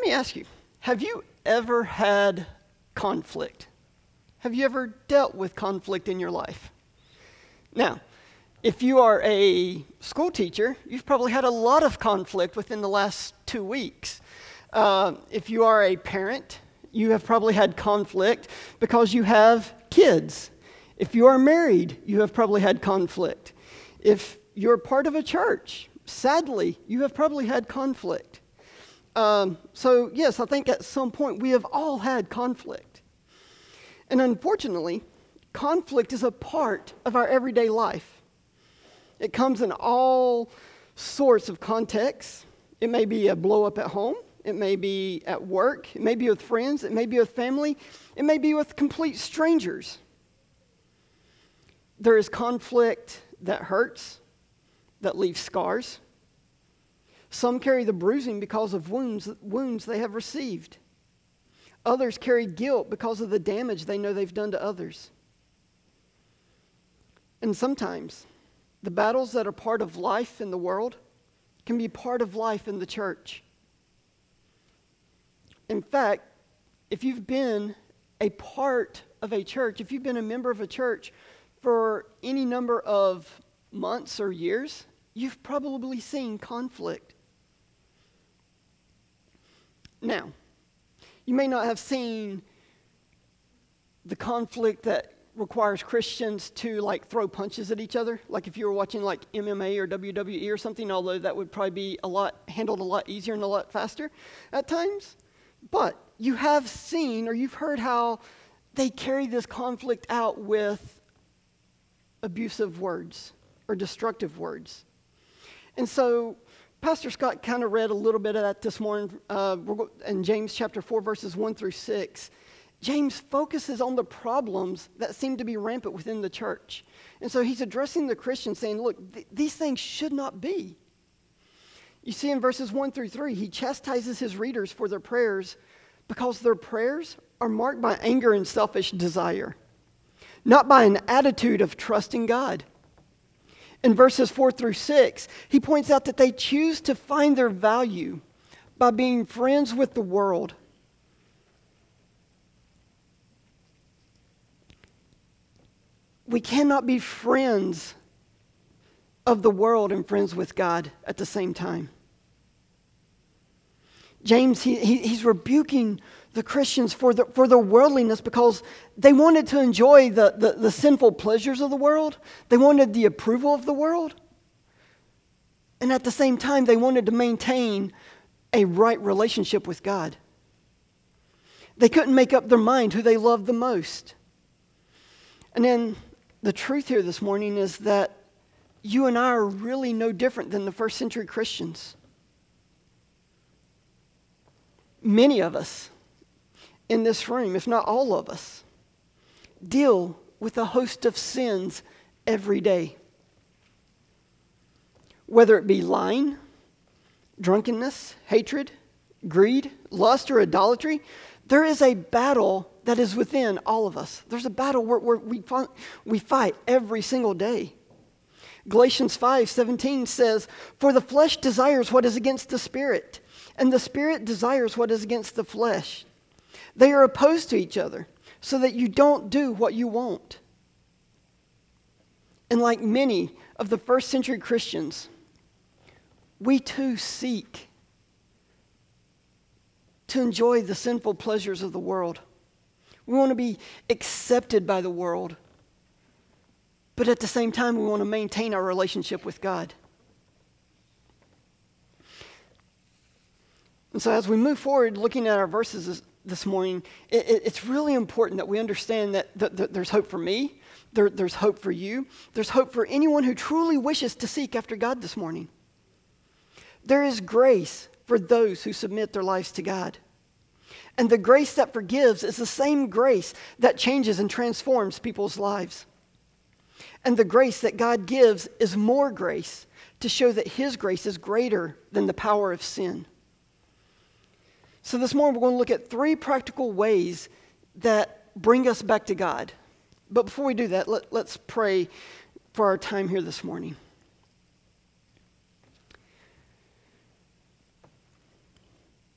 me ask you, have you ever had conflict? Have you ever dealt with conflict in your life? Now, if you are a school teacher, you've probably had a lot of conflict within the last 2 weeks. If you are a parent, you have probably had conflict because you have kids. If you are married, you have probably had conflict. If you're part of a church, sadly, you have probably had conflict. So yes, I think at some point we have all had conflict. And unfortunately, conflict is a part of our everyday life. It comes in all sorts of contexts. It may be a blow up at home. It may be at work. It may be with friends. It may be with family. It may be with complete strangers. There is conflict that hurts, that leaves scars. Some carry the bruising because of wounds they have received. Others carry guilt because of the damage they know they've done to others. And sometimes the battles that are part of life in the world can be part of life in the church. In fact, if you've been a part of a church, if you've been a member of a church for any number of months or years, you've probably seen conflict. Now, you may not have seen the conflict that requires Christians to throw punches at each other, like if you were watching MMA or WWE or something, although that would probably be handled a lot easier and a lot faster at times. But you have seen or you've heard how they carry this conflict out with abusive words or destructive words. And so Pastor Scott kind of read a little bit of that this morning in James chapter 4, verses 1 through 6. James focuses on the problems that seem to be rampant within the church. And so he's addressing the Christians saying, look, these things should not be. You see in verses 1 through 3, he chastises his readers for their prayers because their prayers are marked by anger and selfish desire, not by an attitude of trusting God. In verses 4 through 6, he points out that they choose to find their value by being friends with the world. We cannot be friends of the world and friends with God at the same time. James, he's rebuking the Christians for their worldliness because they wanted to enjoy the sinful pleasures of the world. They wanted the approval of the world. And at the same time, they wanted to maintain a right relationship with God. They couldn't make up their mind who they loved the most. And then the truth here this morning is that you and I are really no different than the first century Christians. Many of us in this room, if not all of us, deal with a host of sins every day. Whether it be lying, drunkenness, hatred, greed, lust, or idolatry, there is a battle that is within all of us. There's a battle where we fight every single day. Galatians 5:17 says, "For the flesh desires what is against the spirit, and the spirit desires what is against the flesh. They are opposed to each other, so that you don't do what you want." And like many of the first century Christians, we too seek to enjoy the sinful pleasures of the world. We want to be accepted by the world, but at the same time, we want to maintain our relationship with God. And so as we move forward looking at our verses this morning, it's really important that we understand that there's hope for me, there's hope for you, there's hope for anyone who truly wishes to seek after God this morning. There is grace for those who submit their lives to God. And the grace that forgives is the same grace that changes and transforms people's lives. And the grace that God gives is more grace to show that His grace is greater than the power of sin. So this morning we're going to look at 3 practical ways that bring us back to God. But before we do that, let's pray for our time here this morning.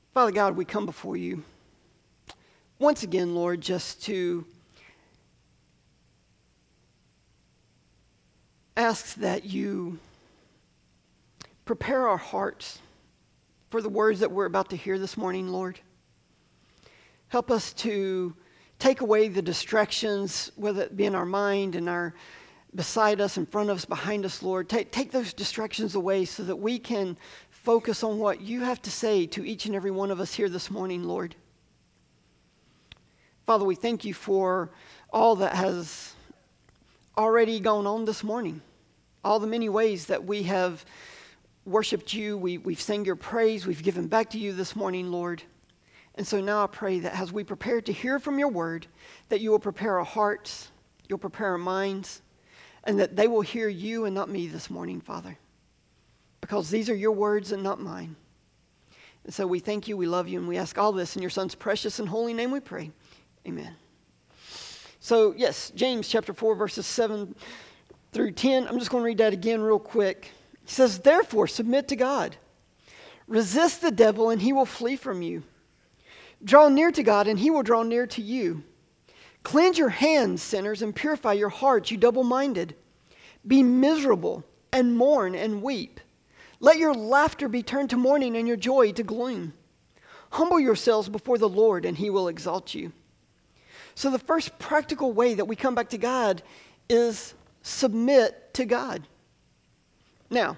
Father God, we come before you once again, Lord, just to ask that you prepare our hearts for the words that we're about to hear this morning, Lord. Help us to take away the distractions, whether it be in our mind and our beside us, in front of us, behind us, Lord. Take those distractions away so that we can focus on what you have to say to each and every one of us here this morning, Lord. Father, we thank you for all that has already gone on this morning, all the many ways that we have worshiped you, we've sang your praise, we've given back to you this morning, Lord. And so now I pray that as we prepare to hear from your word, that you will prepare our hearts, you'll prepare our minds, and that they will hear you and not me this morning, Father. Because these are your words and not mine. And so we thank you, we love you, and we ask all this in your Son's precious and holy name we pray. Amen. So, yes, James chapter 4, verses 7 through 10. I'm just going to read that again real quick. He says, "Therefore, submit to God. Resist the devil, and he will flee from you. Draw near to God, and he will draw near to you. Cleanse your hands, sinners, and purify your hearts, you double-minded. Be miserable, and mourn, and weep. Let your laughter be turned to mourning, and your joy to gloom. Humble yourselves before the Lord, and he will exalt you." So the first practical way that we come back to God is submit to God. Now,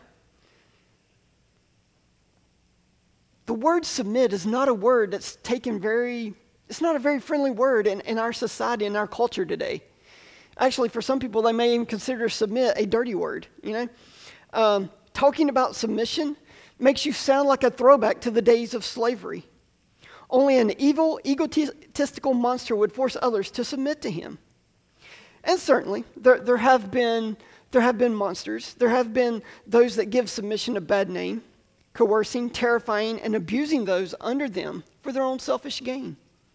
the word submit is not a word that's taken it's not a very friendly word in our society, in our culture today. Actually, for some people, they may even consider submit a dirty word, Talking about submission makes you sound like a throwback to the days of slavery. Only an evil, egotistical monster would force others to submit to him. And certainly, there have been monsters. There have been those that give submission a bad name, coercing, terrifying, and abusing those under them for their own selfish gain.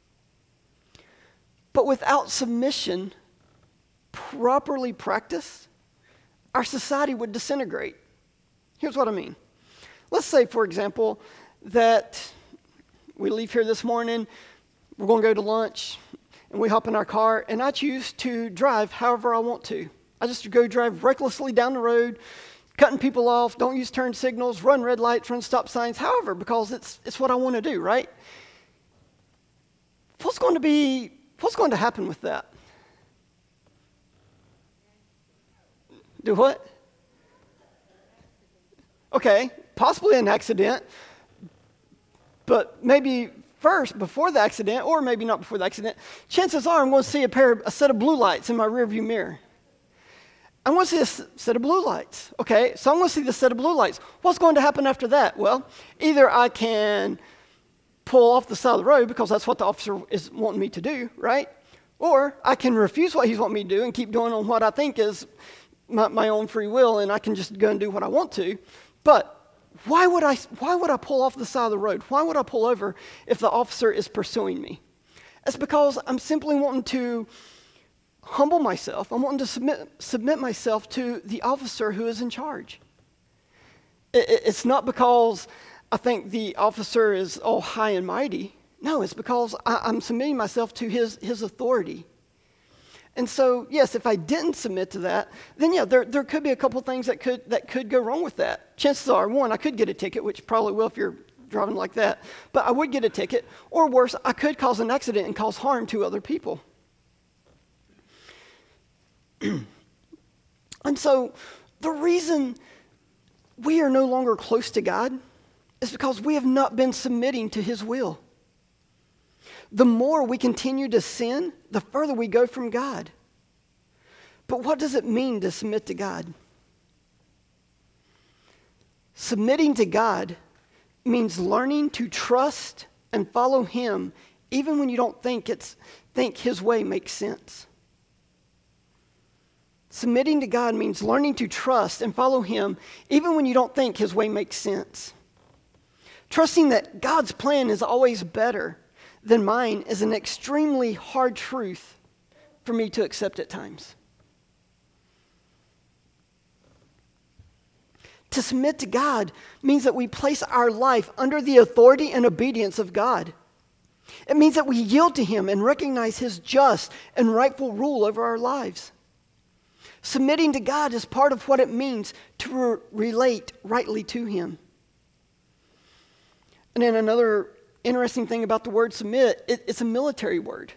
But without submission properly practiced, our society would disintegrate. Here's what I mean. Let's say, for example, that we leave here this morning, we're going to go to lunch, and we hop in our car, and I choose to drive however I want to. I just go drive recklessly down the road, cutting people off, don't use turn signals, run red lights, run stop signs, however, because it's what I want to do, right? What's going to happen with that? Do what? Okay, possibly an accident, but maybe first, before the accident, or maybe not before the accident, chances are I'm going to see a set of blue lights in my rearview mirror. I want to see a set of blue lights. Okay, so I'm going to see the set of blue lights. What's going to happen after that? Well, either I can pull off the side of the road because that's what the officer is wanting me to do, right? Or I can refuse what he's wanting me to do and keep doing on what I think is my own free will, and I can just go and do what I want to. But why would I pull off the side of the road? Why would I pull over if the officer is pursuing me? It's because I'm simply wanting to humble myself. I'm wanting to submit myself to the officer who is in charge. It's not because I think the officer is all high and mighty. No, it's because I'm submitting myself to his authority. And so, yes, if I didn't submit to that, then yeah, there could be a couple things that could go wrong with that. Chances are, one, I could get a ticket, which probably will if you're driving like that, but I would get a ticket. Or worse, I could cause an accident and cause harm to other people. And so, the reason we are no longer close to God is because we have not been submitting to his will. The more we continue to sin, the further we go from God. But what does it mean to submit to God? Submitting to God means learning to trust and follow him even when you don't think his way makes sense. Submitting to God means learning to trust and follow him even when you don't think his way makes sense. Trusting that God's plan is always better than mine is an extremely hard truth for me to accept at times. To submit to God means that we place our life under the authority and obedience of God. It means that we yield to Him and recognize His just and rightful rule over our lives. Submitting to God is part of what it means to relate rightly to Him. And then another interesting thing about the word submit, it's a military word.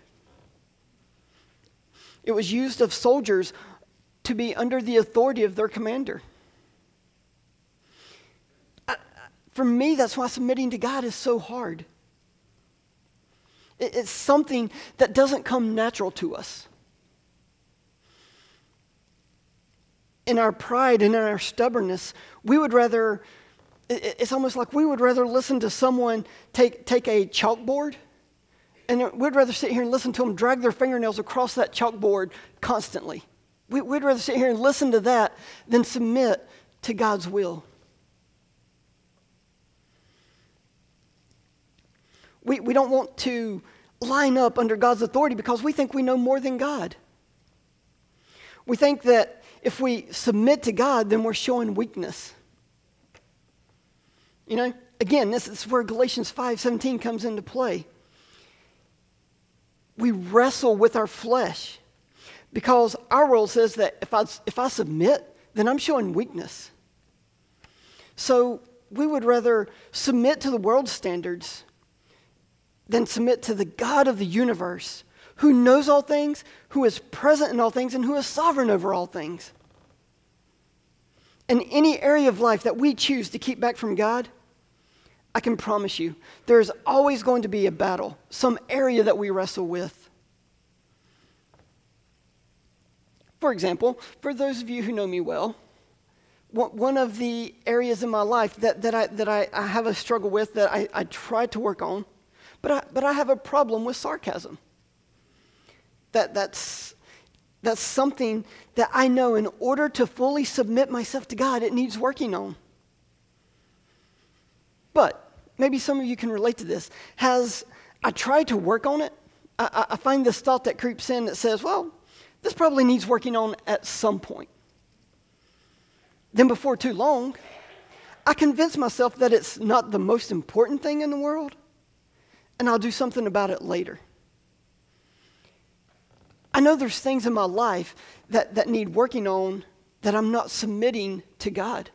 It was used of soldiers to be under the authority of their commander. For me, that's why submitting to God is so hard. It's something that doesn't come natural to us. In our pride and in our stubbornness, it's almost like we would rather listen to someone take a chalkboard, and we'd rather sit here and listen to them drag their fingernails across that chalkboard constantly. We'd rather sit here and listen to that than submit to God's will. We don't want to line up under God's authority because we think we know more than God. We think that if we submit to God, then we're showing weakness. You know, again, this is where Galatians 5:17 comes into play. We wrestle with our flesh because our world says that if I submit, then I'm showing weakness. So we would rather submit to the world's standards than submit to the God of the universe, who knows all things, who is present in all things, and who is sovereign over all things. In any area of life that we choose to keep back from God, I can promise you, there is always going to be a battle, some area that we wrestle with. For example, for those of you who know me well, one of the areas in my life that I have a struggle with, that I try to work on, but I have a problem with sarcasm. That's something that I know in order to fully submit myself to God, it needs working on. But maybe some of you can relate to this. I tried to work on it? I find this thought that creeps in that says, well, this probably needs working on at some point. Then before too long, I convince myself that it's not the most important thing in the world, and I'll do something about it later. I know there's things in my life that need working on that I'm not submitting to God.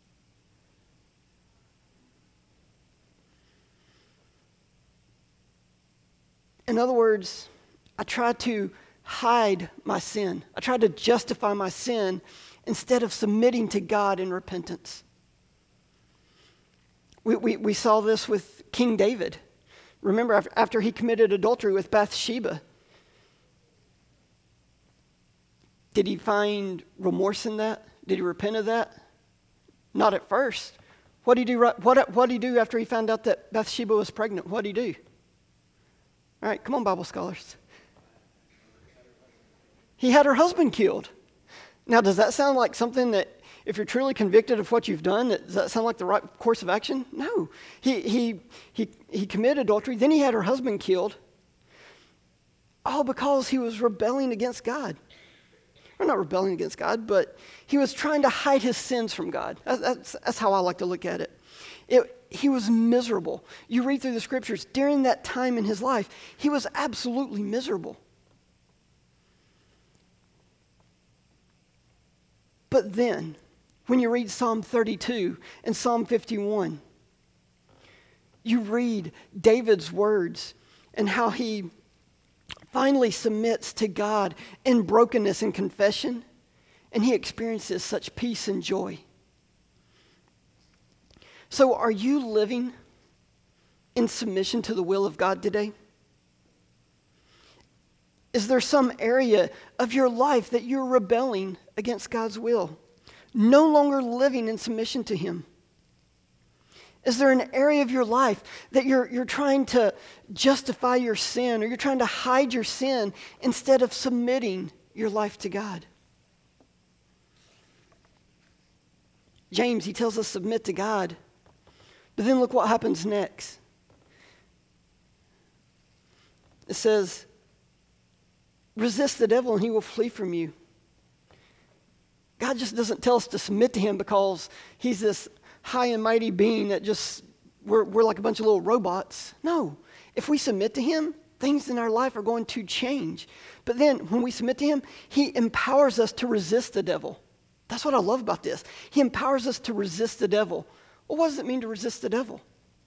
In other words, I try to hide my sin. I try to justify my sin instead of submitting to God in repentance. We saw this with King David. Remember, after he committed adultery with Bathsheba, did he find remorse in that? Did he repent of that? Not at first. What did he do after he found out that Bathsheba was pregnant? What did he do? All right, come on, Bible scholars. He had her husband killed. Now, does that sound like something that, if you're truly convicted of what you've done, does that sound like the right course of action? No. He committed adultery, then he had her husband killed, all because he was rebelling against God. Or not rebelling against God, but he was trying to hide his sins from God. That's how I like to look at it. He was miserable. You read through the scriptures, during that time in his life, he was absolutely miserable. But then, when you read Psalm 32 and Psalm 51, you read David's words and how he finally submits to God in brokenness and confession, and he experiences such peace and joy. So are you living in submission to the will of God today? Is there some area of your life that you're rebelling against God's will, no longer living in submission to Him? Is there an area of your life that you're trying to justify your sin, or you're trying to hide your sin instead of submitting your life to God? James, he tells us submit to God. But then look what happens next. It says, resist the devil and he will flee from you. God just doesn't tell us to submit to him because he's this high and mighty being that just, we're like a bunch of little robots. No, if we submit to him, things in our life are going to change. But then when we submit to him, he empowers us to resist the devil. That's what I love about this. He empowers us to resist the devil. Well, what does it mean to resist the devil?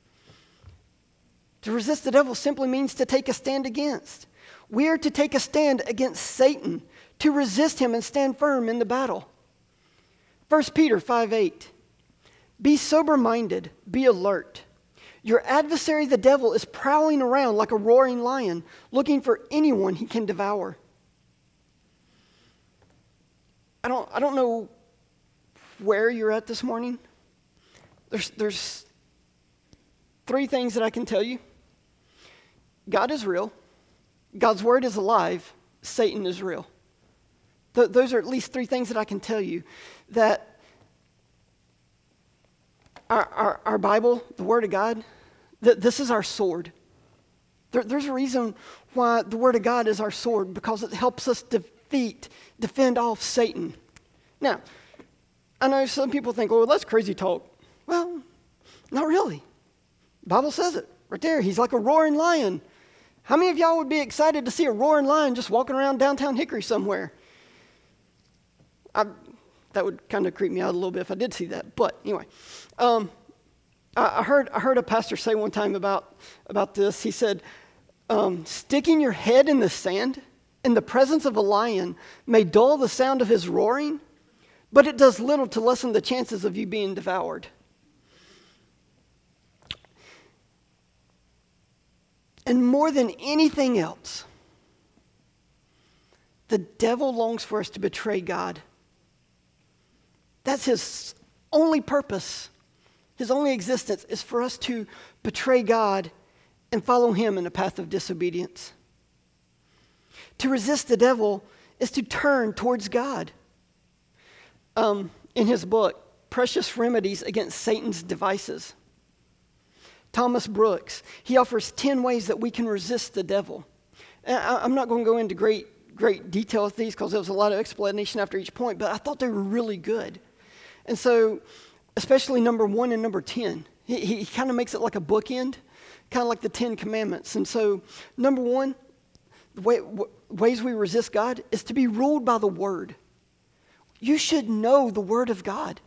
To resist the devil simply means to take a stand against. We are to take a stand against Satan, to resist him and stand firm in the battle. 1 Peter 5:8. Be sober-minded, be alert. Your adversary, the devil, is prowling around like a roaring lion, looking for anyone he can devour. I don't know where you're at this morning. There's three things that I can tell you. God is real. God's word is alive. Satan is real. Those are at least three things that I can tell you. That our Bible, the Word of God, this is our sword. There's a reason why the Word of God is our sword, because it helps us defend off Satan. Now, I know some people think, oh, that's crazy talk. Well, not really. The Bible says it right there. He's like a roaring lion. How many of y'all would be excited to see a roaring lion just walking around downtown Hickory somewhere? That would kind of creep me out a little bit if I did see that. But anyway, I heard a pastor say one time about this. He said, sticking your head in the sand in the presence of a lion may dull the sound of his roaring, but it does little to lessen the chances of you being devoured. And more than anything else, the devil longs for us to betray God. That's his only purpose. His only existence is for us to betray God and follow him in a path of disobedience. To resist the devil is to turn towards God. In his book, Precious Remedies Against Satan's Devices, Thomas Brooks, he offers 10 ways that we can resist the devil. And I'm not going to go into great detail with these because there was a lot of explanation after each point, but I thought they were really good. And so, especially number 1 and number 10, he kind of makes it like a bookend, kind of like the 10 Commandments. And so, number 1, the ways we resist God is to be ruled by the Word. You should know the Word of God.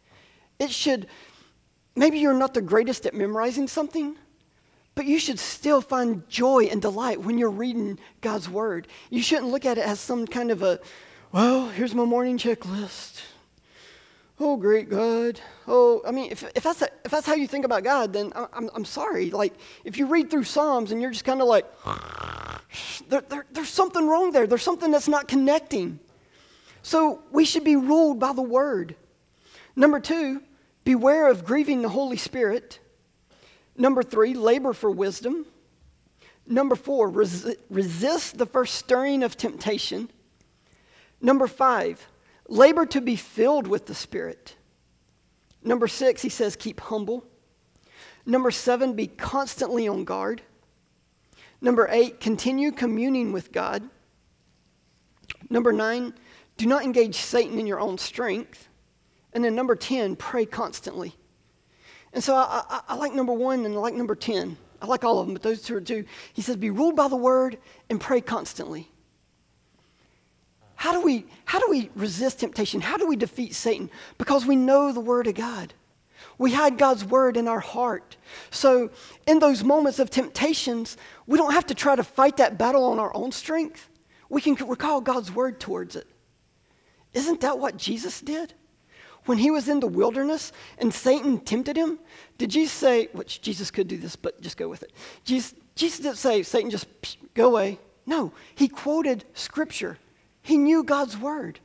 Maybe you're not the greatest at memorizing something, but you should still find joy and delight when you're reading God's Word. You shouldn't look at it as some kind of here's my morning checklist. Oh, great God. Oh, I mean, if that's how you think about God, then I'm sorry. Like, if you read through Psalms and you're just kind of like, there's something wrong there. There's something that's not connecting. So we should be ruled by the Word. Number 2, beware of grieving the Holy Spirit. Number 3, labor for wisdom. Number 4, resist the first stirring of temptation. Number 5, labor to be filled with the Spirit. Number 6, he says, keep humble. Number 7, be constantly on guard. Number 8, continue communing with God. Number 9, do not engage Satan in your own strength. And then number 10, pray constantly. And so I like number 1 and I like number 10. I like all of them, but those two are two. He says, be ruled by the Word and pray constantly. How do we resist temptation? How do we defeat Satan? Because we know the Word of God. We hide God's Word in our heart. So in those moments of temptations, we don't have to try to fight that battle on our own strength. We can recall God's Word towards it. Isn't that what Jesus did? When he was in the wilderness and Satan tempted him, did Jesus say, which Jesus could do this, but just go with it. Jesus didn't say, Satan, just go away. No, he quoted Scripture. He knew God's Word.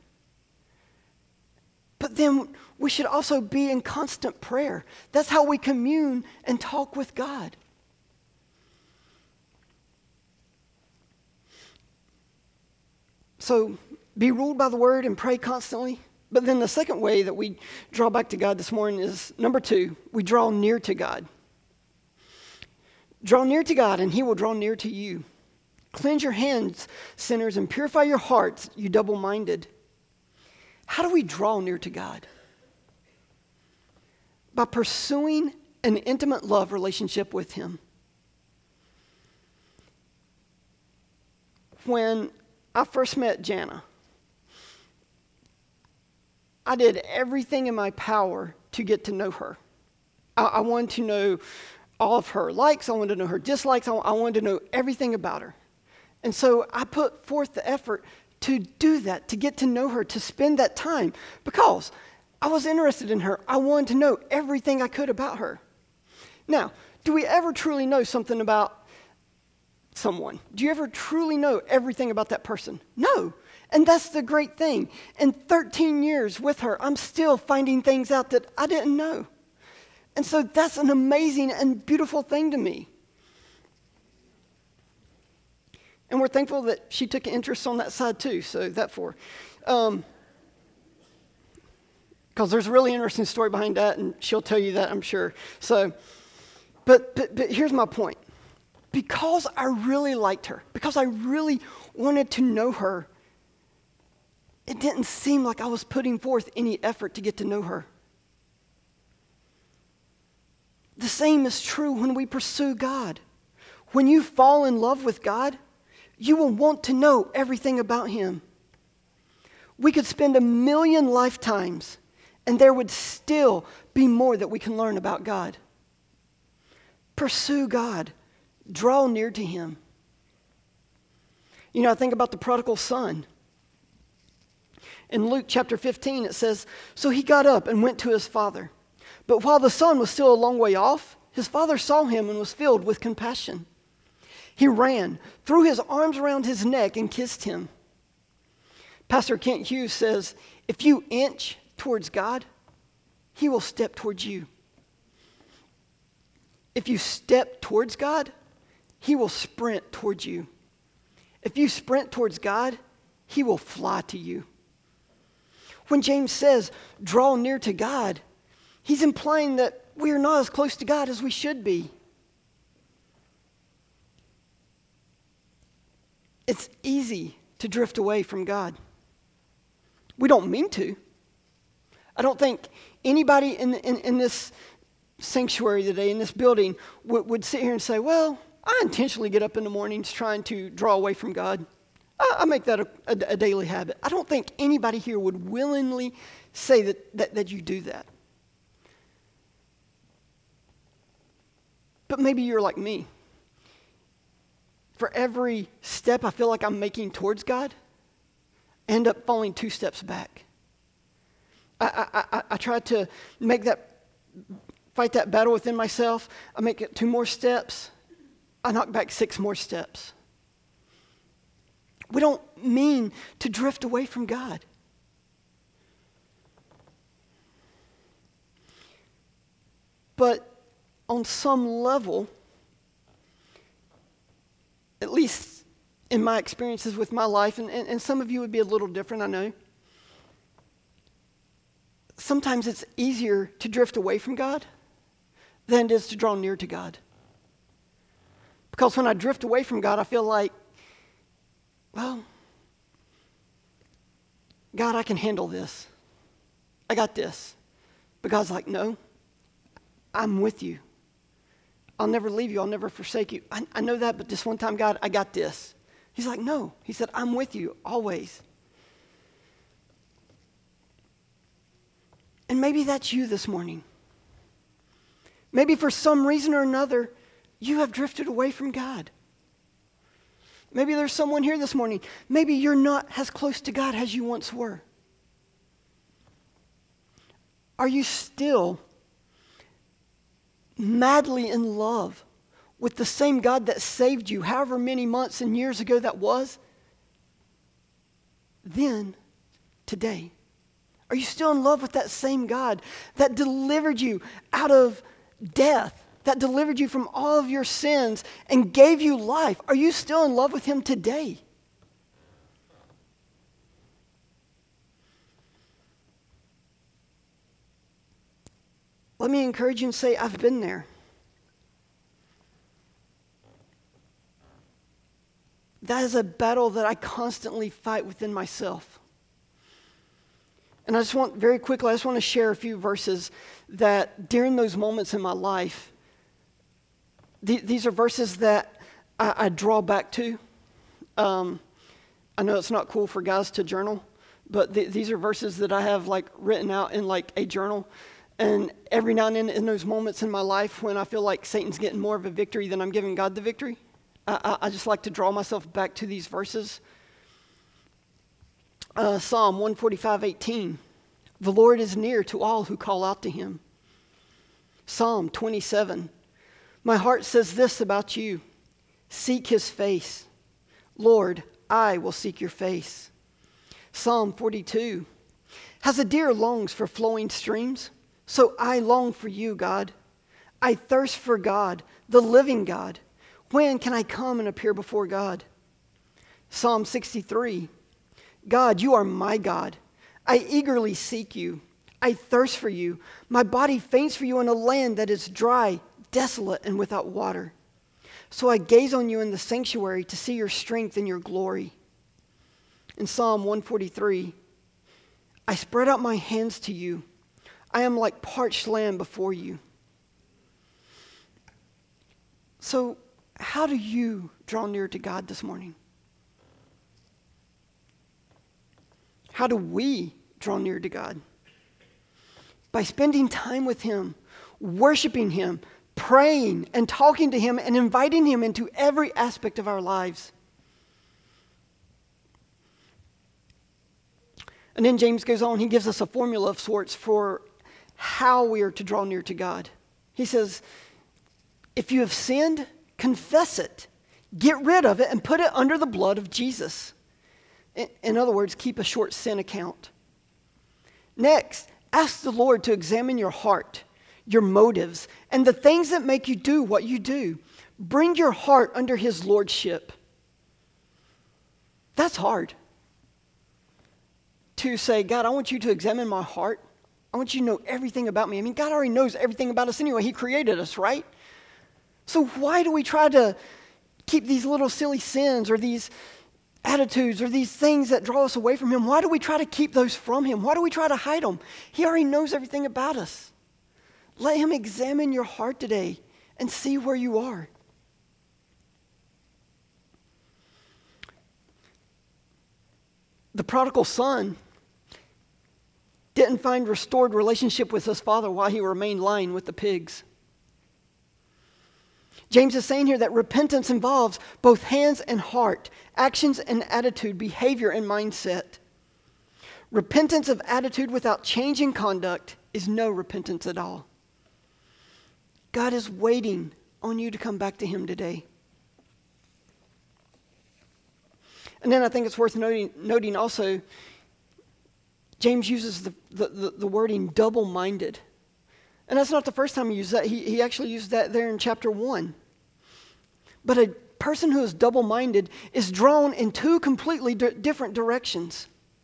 But then we should also be in constant prayer. That's how we commune and talk with God. So be ruled by the Word and pray constantly. But then the second way that we draw back to God this morning is, number 2, we draw near to God. Draw near to God and he will draw near to you. Cleanse your hands, sinners, and purify your hearts, you double-minded. How do we draw near to God? By pursuing an intimate love relationship with Him. When I first met Jana, I did everything in my power to get to know her. I wanted to know all of her likes. I wanted to know her dislikes. I wanted to know everything about her. And so I put forth the effort to do that, to get to know her, to spend that time, because I was interested in her. I wanted to know everything I could about her. Now, do we ever truly know something about someone? Do you ever truly know everything about that person? No. And that's the great thing. In 13 years with her, I'm still finding things out that I didn't know. And so that's an amazing and beautiful thing to me. And we're thankful that she took an interest on that side too, so that for. Because there's a really interesting story behind that, and she'll tell you that, I'm sure. So, but here's my point. Because I really liked her, because I really wanted to know her, it didn't seem like I was putting forth any effort to get to know her. The same is true when we pursue God. When you fall in love with God, you will want to know everything about Him. We could spend 1,000,000 lifetimes, and there would still be more that we can learn about God. Pursue God. Draw near to Him. You know, I think about the prodigal son. In Luke chapter 15, it says, "So he got up and went to his father. But while the son was still a long way off, his father saw him and was filled with compassion. He ran, threw his arms around his neck, and kissed him." Pastor Kent Hughes says, "If you inch towards God, He will step towards you. If you step towards God, He will sprint towards you. If you sprint towards God, He will fly to you." When James says, draw near to God, he's implying that we are not as close to God as we should be. It's easy to drift away from God. We don't mean to. I don't think anybody in this sanctuary today, in this building, would sit here and say, well, I intentionally get up in the mornings trying to draw away from God. I make that a daily habit. I don't think anybody here would willingly say that you do that. But maybe you're like me. For every step I feel like I'm making towards God, I end up falling 2 steps back. I try to fight that battle within myself. I make it 2 more steps. I knock back 6 more steps. We don't mean to drift away from God. But on some level, at least in my experiences with my life, and some of you would be a little different, I know. Sometimes it's easier to drift away from God than it is to draw near to God. Because when I drift away from God, I feel like, well, God, I can handle this. I got this. But God's like, no, I'm with you. I'll never leave you. I'll never forsake you. I know that, but this one time, God, I got this. He's like, no. He said, I'm with you always. And maybe that's you this morning. Maybe for some reason or another, you have drifted away from God. Maybe there's someone here this morning. Maybe you're not as close to God as you once were. Are you still madly in love with the same God that saved you however many months and years ago that was? Then, today. Are you still in love with that same God that delivered you out of death, that delivered you from all of your sins and gave you life? Are you still in love with Him today? Let me encourage you and say, I've been there. That is a battle that I constantly fight within myself. And I just want to share a few verses that during those moments in my life, these are verses that I draw back to. I know it's not cool for guys to journal, but these are verses that I have like written out in like a journal. And every now and then in those moments in my life when I feel like Satan's getting more of a victory than I'm giving God the victory, I just like to draw myself back to these verses. Psalm 145:18. The Lord is near to all who call out to him. Psalm 27. My heart says this about you. Seek his face. Lord, I will seek your face. Psalm 42. As a deer longs for flowing streams, so I long for you, God. I thirst for God, the living God. When can I come and appear before God? Psalm 63. God, you are my God. I eagerly seek you. I thirst for you. My body faints for you in a land that is dry, desolate, and without water. So I gaze on you in the sanctuary to see your strength and your glory. In Psalm 143, I spread out my hands to you. I am like parched land before you. So how do you draw near to God this morning? How do we draw near to God? By spending time with him, worshiping him, praying and talking to him and inviting him into every aspect of our lives. And then James goes on, he gives us a formula of sorts for how we are to draw near to God. He says, if you have sinned, confess it, get rid of it, and put it under the blood of Jesus. In other words, keep a short sin account. Next, ask the Lord to examine your heart, your motives, and the things that make you do what you do. Bring your heart under his lordship. That's hard. To say, God, I want you to examine my heart. I want you to know everything about me. I mean, God already knows everything about us anyway. He created us, right? So why do we try to keep these little silly sins or these attitudes or these things that draw us away from him? Why do we try to keep those from him? Why do we try to hide them? He already knows everything about us. Let him examine your heart today and see where you are. The prodigal son didn't find restored relationship with his father while he remained lying with the pigs. James is saying here that repentance involves both hands and heart, actions and attitude, behavior and mindset. Repentance of attitude without change in conduct is no repentance at all. God is waiting on you to come back to him today. And then I think it's worth noting also, James uses the wording double-minded. And that's not the first time he used that. He actually used that there in chapter 1. But a person who is double-minded is drawn in two completely different directions.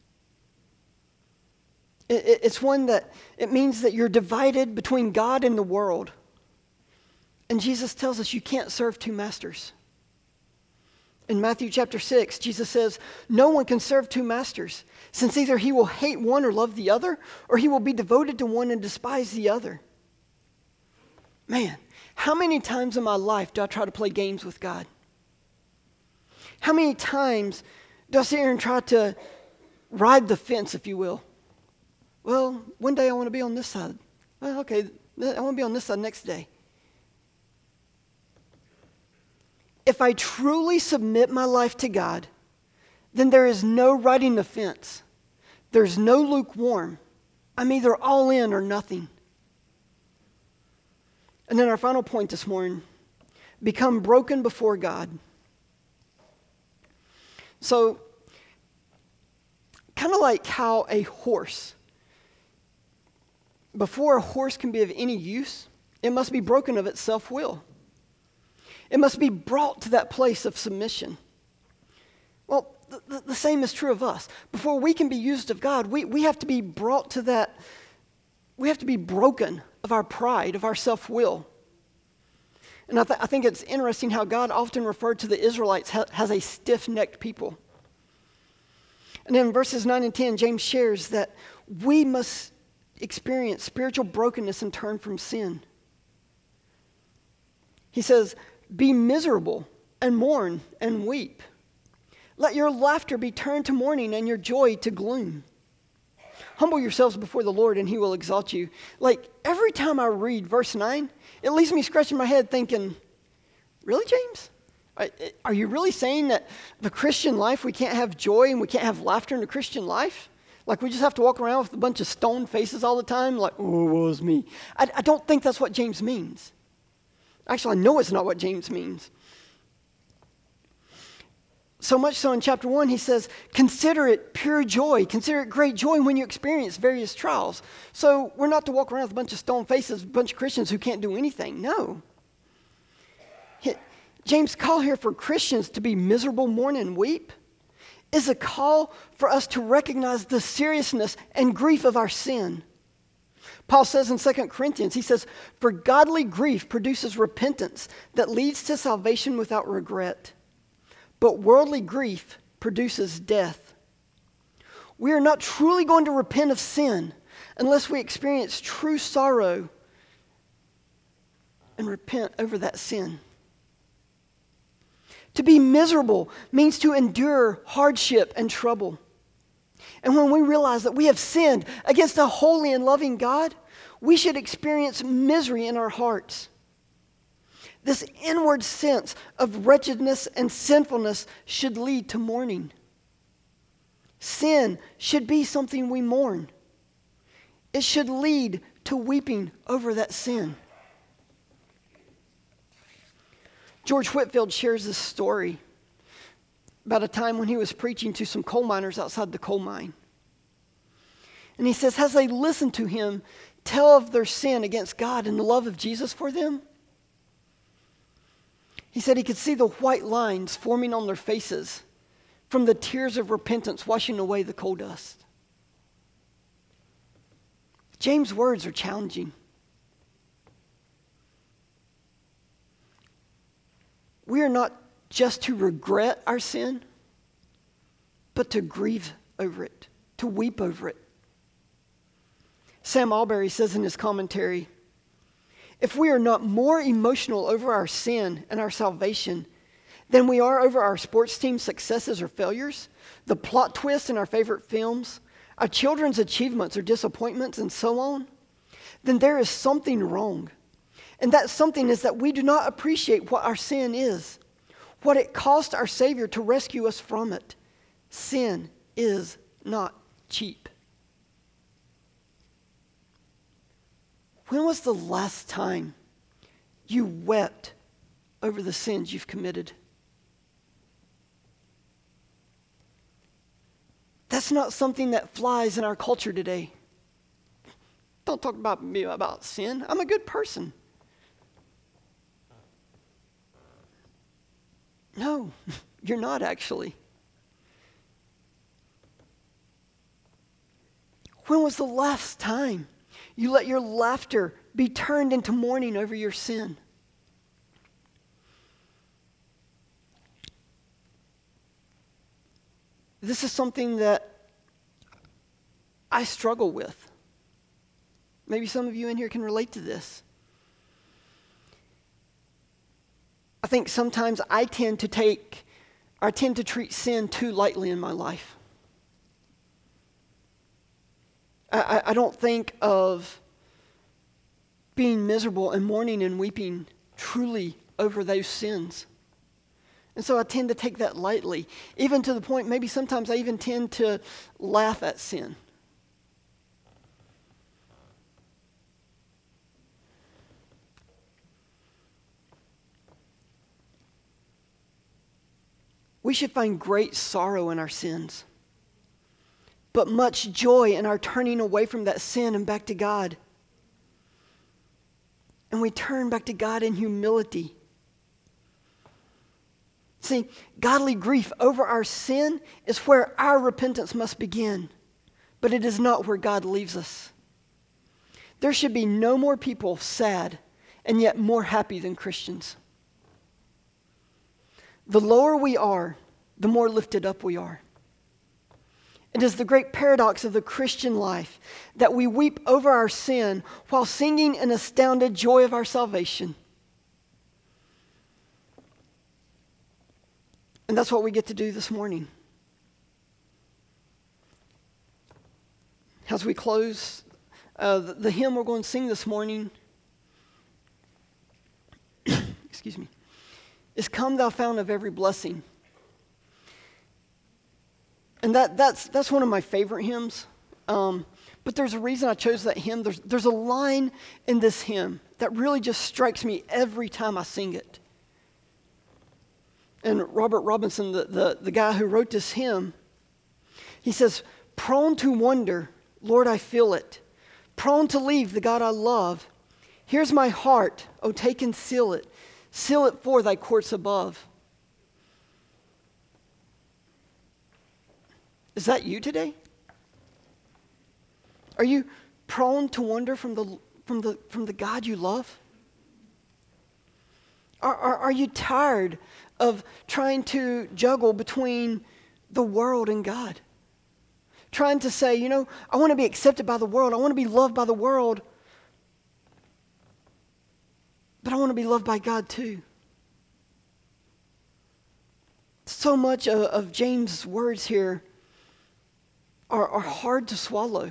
It's one that, it means that you're divided between God and the world. And Jesus tells us you can't serve two masters. In Matthew chapter 6, Jesus says, no one can serve two masters, since either he will hate one or love the other, or he will be devoted to one and despise the other. Man, how many times in my life do I try to play games with God? How many times do I sit here and try to ride the fence, if you will? Well, one day I want to be on this side. Well, okay, I want to be on this side next day. If I truly submit my life to God, then there is no riding the fence. There's no lukewarm. I'm either all in or nothing. And then our final point this morning, become broken before God. So, kind of like how a horse, before a horse can be of any use, it must be broken of its self-will. It must be brought to that place of submission. Well, the same is true of us. Before we can be used of God, we have to be brought to that, we have to be broken of our pride, of our self-will. And I think it's interesting how God often referred to the Israelites as a stiff-necked people. And then in verses 9 and 10, James shares that we must experience spiritual brokenness and turn from sin. He says, be miserable and mourn and weep. Let your laughter be turned to mourning and your joy to gloom. Humble yourselves before the Lord and he will exalt you. Like every time I read verse 9, it leaves me scratching my head thinking, really, James? Are you really saying that the Christian life, we can't have joy and we can't have laughter in the Christian life? Like we just have to walk around with a bunch of stone faces all the time? Like, oh, woe is me. I don't think that's what James means. Actually, I know it's not what James means. So much so in chapter 1, he says, consider it pure joy. Consider it great joy when you experience various trials. So we're not to walk around with a bunch of stone faces, a bunch of Christians who can't do anything. No. James' call here for Christians to be miserable, mourn, and weep is a call for us to recognize the seriousness and grief of our sin. Paul says in 2 Corinthians, he says, for godly grief produces repentance that leads to salvation without regret. But worldly grief produces death. We are not truly going to repent of sin unless we experience true sorrow and repent over that sin. To be miserable means to endure hardship and trouble. And when we realize that we have sinned against a holy and loving God, we should experience misery in our hearts. This inward sense of wretchedness and sinfulness should lead to mourning. Sin should be something we mourn. It should lead to weeping over that sin. George Whitefield shares this story about a time when he was preaching to some coal miners outside the coal mine. And he says, as they listened to him tell of their sin against God and the love of Jesus for them, he said he could see the white lines forming on their faces from the tears of repentance washing away the coal dust. James' words are challenging. We are not just to regret our sin, but to grieve over it, to weep over it. Sam Alberry says in his commentary, if we are not more emotional over our sin and our salvation than we are over our sports team's successes or failures, the plot twists in our favorite films, our children's achievements or disappointments, and so on, then there is something wrong. And that something is that we do not appreciate what our sin is, what it cost our Savior to rescue us from it. Sin is not cheap. When was the last time you wept over the sins you've committed? That's not something that flies in our culture today. Don't talk about me about sin. I'm a good person. No, you're not actually. When was the last time you let your laughter be turned into mourning over your sin? This is something that I struggle with. Maybe some of you in here can relate to this. I think sometimes I tend to treat sin too lightly in my life. I don't think of being miserable and mourning and weeping truly over those sins. And so I tend to take that lightly, even to the point maybe sometimes I even tend to laugh at sin. We should find great sorrow in our sins, but much joy in our turning away from that sin and back to God. And we turn back to God in humility. See, godly grief over our sin is where our repentance must begin, but it is not where God leaves us. There should be no more people sad and yet more happy than Christians. The lower we are, the more lifted up we are. It is the great paradox of the Christian life that we weep over our sin while singing in astounded joy of our salvation. And that's what we get to do this morning. As we close, the hymn we're going to sing this morning, excuse me, is "Come Thou Fount of Every Blessing." And that's one of my favorite hymns. But there's a reason I chose that hymn. There's a line in this hymn that really just strikes me every time I sing it. And Robert Robinson, the guy who wrote this hymn, he says, "Prone to wonder, Lord, I feel it. Prone to leave the God I love. Here's my heart, oh, take and seal it. Seal it for thy courts above." Is that you today? Are you prone to wonder from the God you love? Are you tired of trying to juggle between the world and God? Trying to say, I want to be accepted by the world. I want to be loved by the world. But I want to be loved by God too. So much of James' words here are hard to swallow.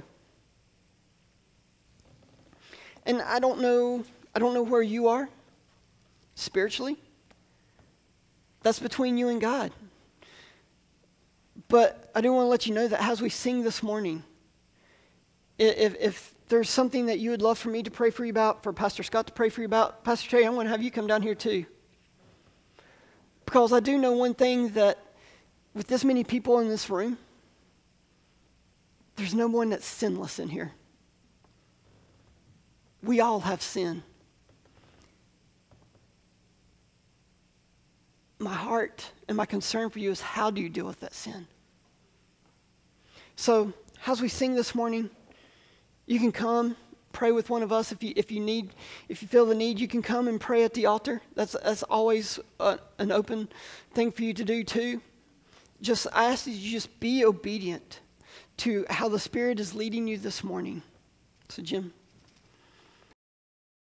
And I don't know where you are spiritually. That's between you and God. But I do want to let you know that as we sing this morning, if there's something that you would love for me to pray for you about, for Pastor Scott to pray for you about, Pastor Trey, I'm going to have you come down here too. Because I do know one thing, that with this many people in this room, there's no one that's sinless in here. We all have sin. My heart and my concern for you is, how do you deal with that sin? So, as we sing this morning, you can come pray with one of us. If you feel the need, you can come and pray at the altar. That's always an open thing for you to do too. I ask that you just be obedient to how the Spirit is leading you this morning. So, Jim.